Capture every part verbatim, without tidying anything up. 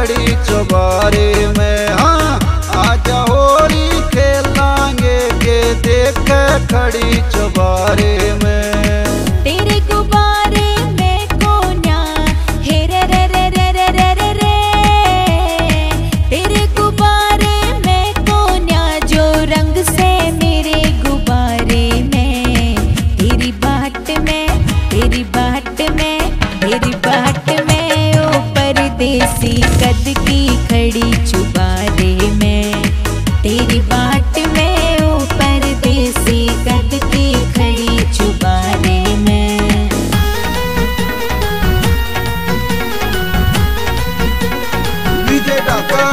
खड़ी चुबारे में। हाँ आजा होली खेलांगे के देख खड़ी चुबारे में। तेरे गुब्बारे में कोन्या हे रे रे रे रे रे रे रे रे। तेरे गुब्बारे में कोन्या जो रंग से मेरे गुब्बारे में। तेरी बाट में तेरी बाट में तेरी बाट में ओ परदेसी कद की खड़ी चुबारे में। तेरी बाट में ओ परदेसी कद की खड़ी चुबारे में। विजय डाका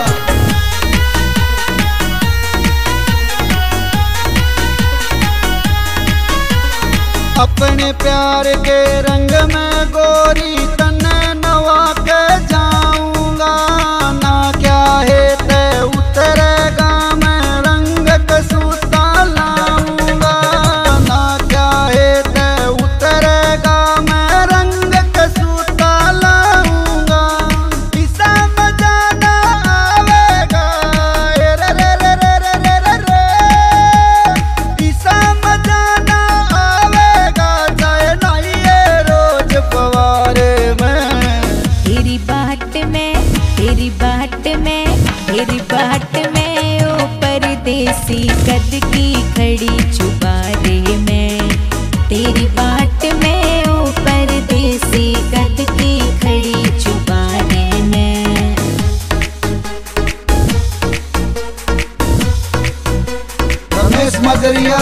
अपने प्यार के रंग में गोरी तन्ने नवा के जाऊंगा। ना क्या है ते उतरेगा मैं रंग कसूता लाऊंगा। ना क्या है ते उतरेगा मैं रंग कसूता लाऊंगा। इसा मजा ना आवेगा रे रे रे रे रे रे रे रे। इसा मजा ना आवेगा चाहे नहीं ये रोज पवारे में। तेरी बाट में तेरी बाट में तेरी बाट में ओ परदेसी कद की खड़ी चुबारे में। तेरी बाट में ओ परदेसी कद की खड़ी चुबारे में। रमेश मजरिया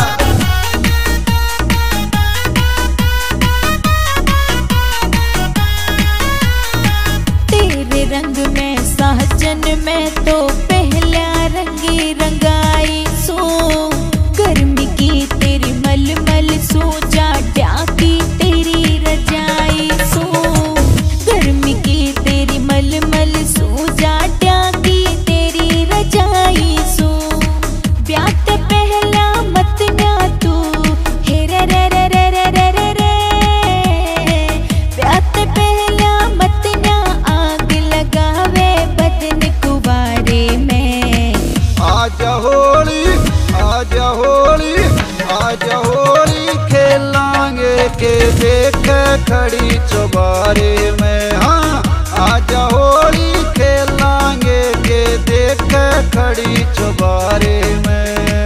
तेरे रंग में सहजन में तो पहला रंगी रंगाई सो। गर्मी की तेरी मलमल सो जा डाकी तेरी रजाई सो। गर्मी की तेरी मलमल सो जा डाकी तेरी रजाई सो। ब्यात पहला मत ना तू हे रे रे रे रे रे रे रे रे। ब्यात पहला मत ना आग लगावे बदन गुब्बारे में। आजा होली आजा होली आजा होली खेलांगे के देख खड़ी चुबारे में। हाँ आजा होली खेलांगे के देख खड़ी चुबारे में।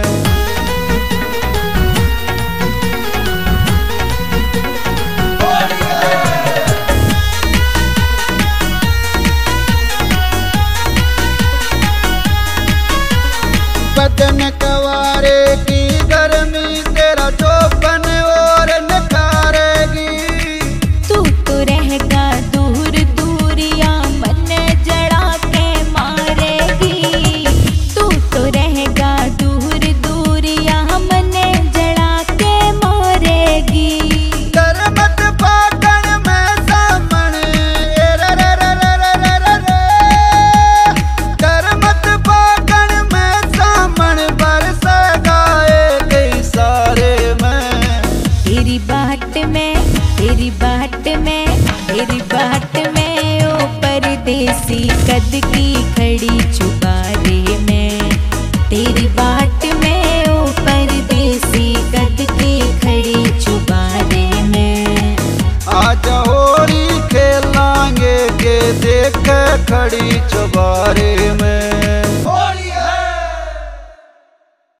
बदन कवारे की गर्मी तेरा चौपन और नखारेगी। तू तो रहेगा दूर दूर या मन जड़ा के मारेगी। तू तो रहेगा दूर दूर या मन जड़ा के मारेगी। कर मत फागण में सामन ए रे रे रे रे रे रे रे। कर मत फागण में सामन बरसेगा एक इशारे में। तेरी बाट में तेरी बाट में तेरी बाट में ओ परदेसी कद की खड़ी चुबारे में। तेरी बाट में ओ परदेसी कद की खड़ी चुबारे में। आजा होली खेलांगे के देख खड़ी चुबारे में।